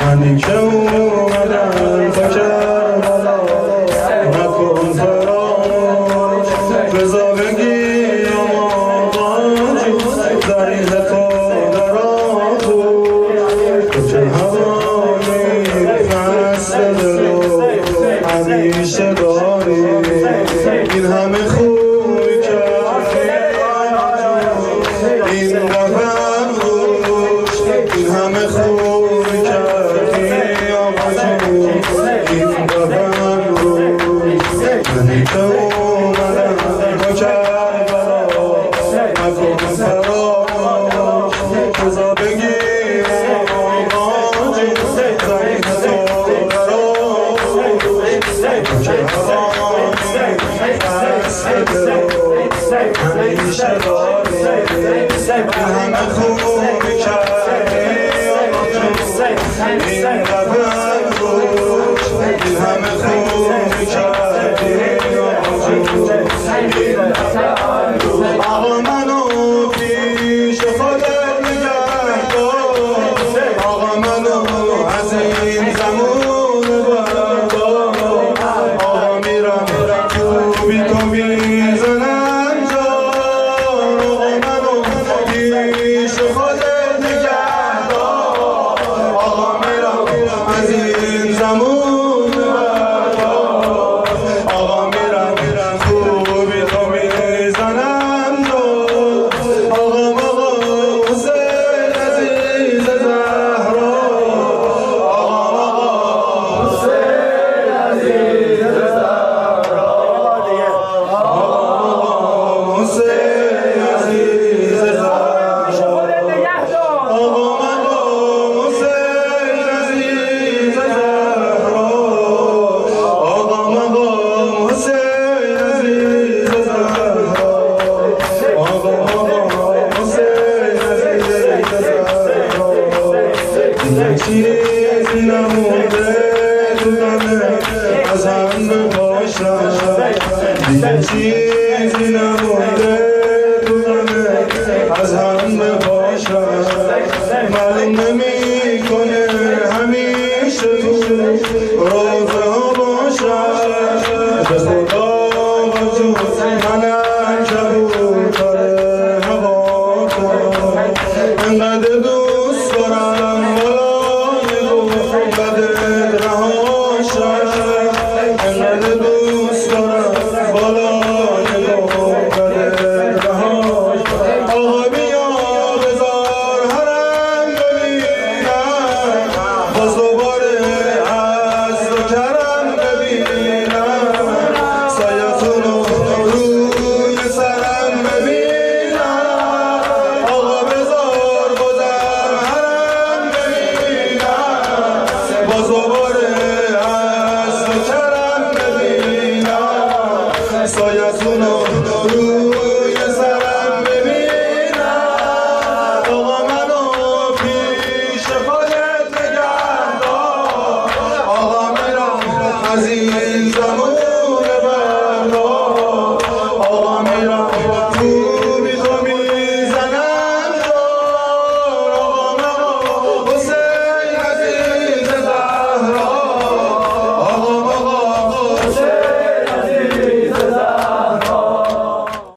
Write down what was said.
منی که اومدم تا کربلا نکن فراموش بذار بگیم آقا جون دریغ تو در آغوش تو که هوایی فصل دلو همیشه داری این همه خوبی کردی این قفم روش این همه خوبی کردی آقا جون این قفم روش منی که اومدم با کربلا نکن فراموش بذار بگیم آقا جون دریغ تو در آغوش تو که هوایی فصل دلو همیشه داری این همه خوبی کردی آقا جون این قفم روش این همه خوبی کردی آقا جون این قفم روش آقا منو پیش خودت نگه دار آقا منو از این زمون بردار آقا میرم خوبی تو میزنم جان آقا منو پیش خودت نگه دار آقا میرم از این زمون بردار آقا میرم خوبی تو میزنم جان آقا حسین عزیز زهرا آقا حسین عزیز زهرا حسین عزیز زهرا آقا حسین عزیز زهرا آقا حسین عزیز زهرا آقا حسین عزیز زهرا دیگه چیزی نمونده تو دمه از هم باشم دیگه چیزی نمونده